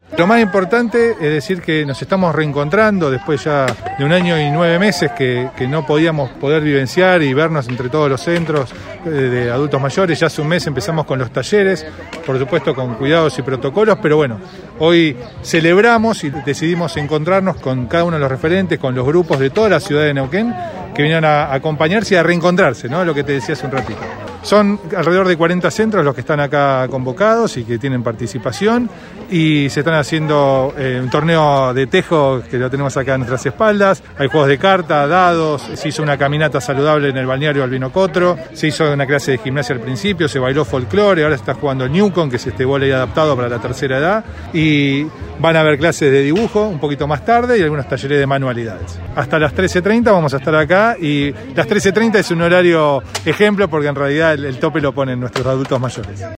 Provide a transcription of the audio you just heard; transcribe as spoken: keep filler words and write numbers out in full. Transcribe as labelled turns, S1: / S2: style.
S1: Lo más importante es decir que nos estamos reencontrando después ya de un año y nueve meses que, que no podíamos poder vivenciar y vernos entre todos los centros de adultos mayores. Ya hace un mes empezamos con los talleres, por supuesto con cuidados y protocolos, pero bueno, hoy celebramos y decidimos encontrarnos con cada uno de los referentes, con los grupos de toda la ciudad de Neuquén que vinieron a acompañarse y a reencontrarse, ¿no? Lo que te decía hace un ratito. Son alrededor de cuarenta centros los que están acá convocados y que tienen participación, y se están haciendo eh, un torneo de tejo que lo tenemos acá a nuestras espaldas. Hay juegos de carta, dados, se hizo una caminata saludable en el balneario Albino Cotro, se hizo una clase de gimnasia al principio, se bailó folclore, ahora se está jugando el Newcon, que es este vóley adaptado para la tercera edad, y van a haber clases de dibujo un poquito más tarde y algunos talleres de manualidades. Hasta las trece treinta vamos a estar acá, y las trece treinta es un horario ejemplo porque en realidad el, el tope lo ponen nuestros adultos mayores.